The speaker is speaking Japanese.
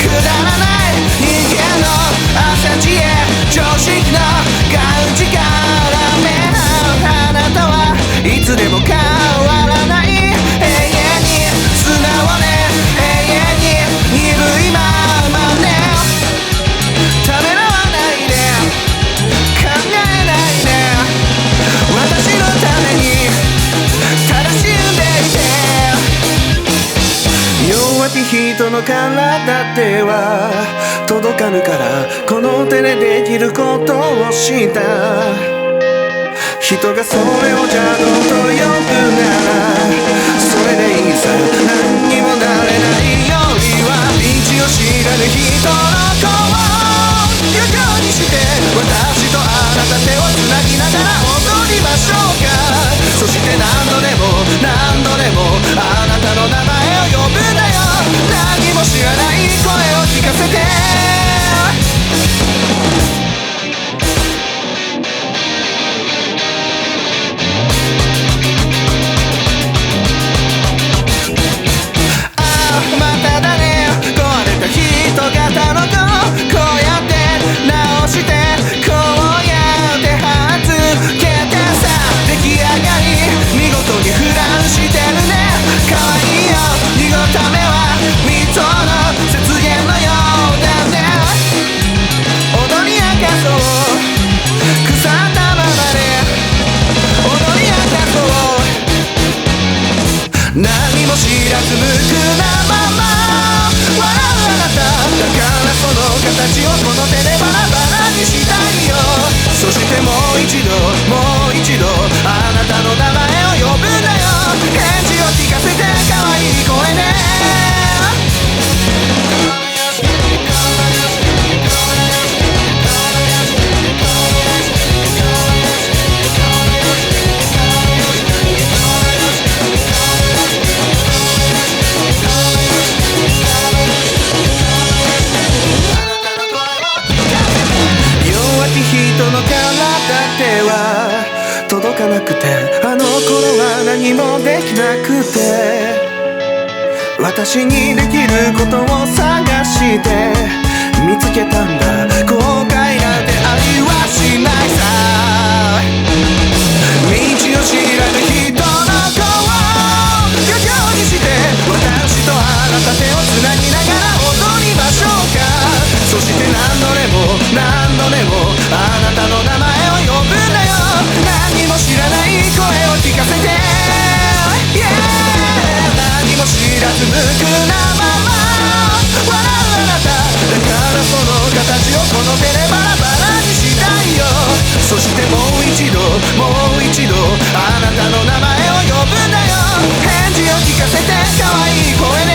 だらない人間の朝知恵常識のがんじからめなあなたはいつでも変わらない永遠に素直ね永遠に鈍いままねためらわないで考えないで私のためにただ死んでいて弱き人の体では届かぬからこの手でできることをした人がそれを邪道と呼ぶならそれでいいさ何にもなれないよりは道を知らぬ人の子を漁業にして私とあなた手をつなぎながら踊りましょうかそして何度でも何度でもあなたの名前を呼ぶんだよ何も知らない声を聞かせて何も知らず無垢なまま笑うあなただからその形をこの手でバラバラにしたいよそしてもう一度もう一度あなたの名前を呼ぶんだよ返事を聞かせて可愛い声ね人の体では届かなくてあの頃は何もできなくて私にできることを探して見つけたんだ後悔なんてありはしないさ道を知らぬ人の子を漁業にして私とあなた手をつなぎながら踊りましょうかそして何度でも何度でもあなたの名前を呼ぶんだよ何も知らない声を聞かせて、yeah、何も知らず無垢なまま笑うあなただからその形をこの手でバラバラにしたいよそしてもう一度もう一度あなたの名前を呼ぶんだよ返事を聞かせて可愛い声で